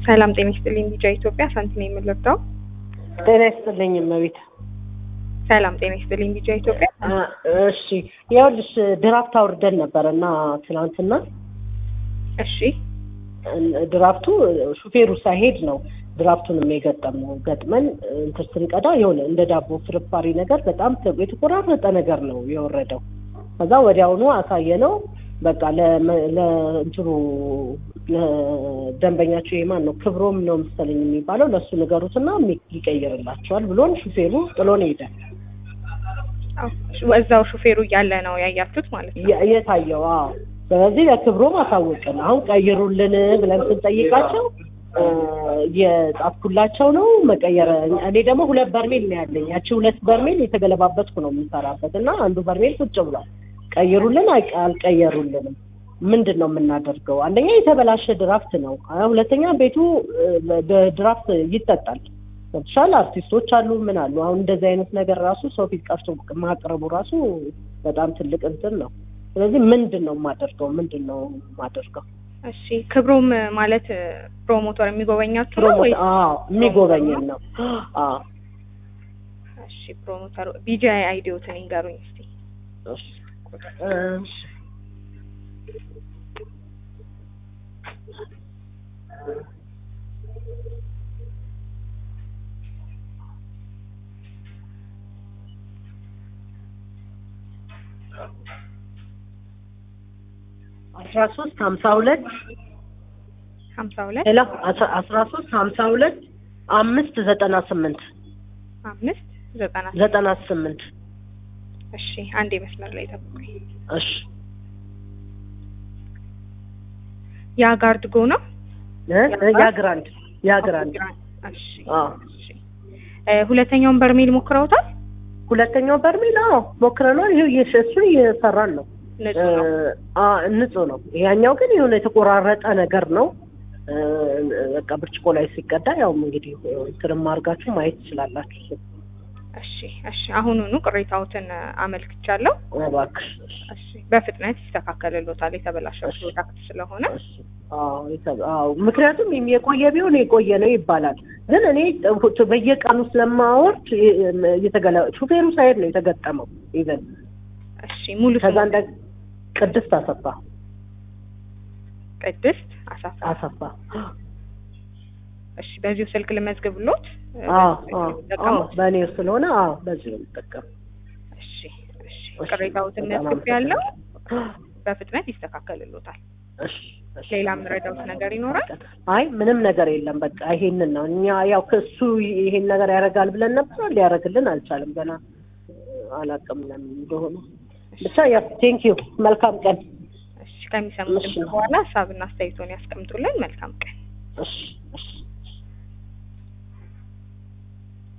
ሰላም ጤና ይስጥልኝ። ቢጫ ኢትዮጵያ ሳንቲ ነኝ የምልርዳው። ጤና ይስጥልኝ እመቤት። ሰላም ጤና ይስጥልኝ። ቢጫ ኢትዮጵያ። እሺ ይኸውልሽ ድራፍት አውርደን ነበርና ትናንትና። እሺ ድራፍቱ ሹፌሩ ሳይሄድ ነው ድራፍቱንም የገጠመው። ገጥመን እንትን ስንቀዳ የሆነ እንደ ዳቦ ፍርፋሪ ነገር በጣም የተቆራረጠ ነገር ነው የወረደው። ከዛ ወዲያውኑ አሳየነው። በቃ ለእንትሩ ለደንበኛቸው የማን ነው ክብሮም ነው መሰለኝ የሚባለው ለሱ ንገሩትና ይቀይርላቸዋል ብሎን ሹፌሩ ጥሎን ሄደ። ወዛው ሹፌሩ እያለ ነው ያያችሁት ማለት ነው የታየው? አዎ። ስለዚህ ለክብሮም አሳወቅን። አሁን ቀይሩልን ብለን ስንጠይቃቸው የጻፍኩላቸው ነው መቀየር። እኔ ደግሞ 2 በርሜል ነው ያለኝ። ያቺ 2 በርሜል የተገለባበጥኩ ነው የምሰራበት እና አንዱ በርሜል ቁጭ ብሏል። ቀይሩልን አልቀየሩልንም። ምንድን ነው የምናደርገው? አንደኛ የተበላሸ ድራፍት ነው፣ ሁለተኛ ቤቱ ድራፍት ይጠጣል። ሶሻል አርቲስቶች አሉ ምን አሉ። አሁን እንደዚህ አይነት ነገር ራሱ ሰው ፊት ቀርቶ ማቅረቡ ራሱ በጣም ትልቅ እንትን ነው። ስለዚህ ምንድን ነው የማደርገው? እሺ ክብሮም ማለት ፕሮሞተር የሚጎበኛችሁ ነው ወይ? አዎ የሚጎበኘን ነው። አዎ እሺ ፕሮሞተሩ ቢጂአይ አይዲዎትን ይንገሩኝ እስቲ። እሺ 1352 ሄሎ 1352 598 598 እሺ አንዴ መስመር ላይ ተብቁኝ። እሺ ያጋርድ ጎ ነው ያግራንድ እሺ እሺ ሁለተኛውን በርሜል ሞክረውታል? ሁለተኛው በርሜል ሞክረናል። ይሄ እሱ እየሰራን ነው። ንጹህ ነው። ያኛው ግን የሆነ የተቆራረጠ ነገር ነው። በቃ ብርጭቆ ላይ ሲቀዳ ያው እንግዲህ ትርም አድርጋችሁ ማየት ትችላላችሁ። እሺ አሁኑኑ ቅሬታዎትን አመልክቻለሁ። እባክሽ እሺ በፍጥነት ይስተካከልልዎታል። የተበላሸው ፕሮዳክት ስለሆነ ምክንያቱም የቆየ ቢሆን የቆየ ነው ይባላል። ግን እኔ በየቀኑ ስለማወርድ ሹፌሩ ሳይሄድ ነው የተገጠመው። ኢቨን እሺ ሙሉ ከዛ እንደ ቅድስት አሰፋ እሺ በዚሁ ስልክ ልመዝግብልዎት? በእኔ ስለሆነ በዚሁ ልጠቀም። እሺ ቅሬታዎትን መዝግቤያለሁ። በፍጥነት ይስተካከልልዎታል። ሌላ የምረዳዎት ነገር ይኖራል? አይ ምንም ነገር የለም። በቃ ይሄንን ነው እኛ ያው ከሱ ይሄን ነገር ያደርጋል ብለን ነበር፣ ሊያደርግልን አልቻለም። ገና አላውቅም ለምን እንደሆነ። ብቻ ያው ቴንክ ዩ። መልካም ቀን። እሺ ከሚሰሙት በኋላ ሀሳብና አስተያየቶን ያስቀምጡልን። መልካም ቀን። እሺ